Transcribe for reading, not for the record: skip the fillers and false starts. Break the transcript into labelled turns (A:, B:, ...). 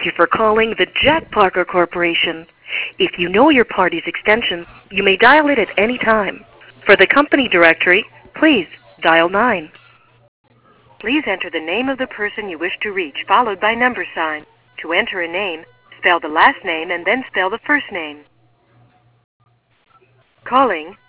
A: you for calling the Jack Parker Corporation. If you know your party's extension, you may dial it at any time. For the company directory, please dial 9. Please enter the name of the person you wish to reach, followed by $sign. To enter a name, spell the last name and then spell the first name. Calling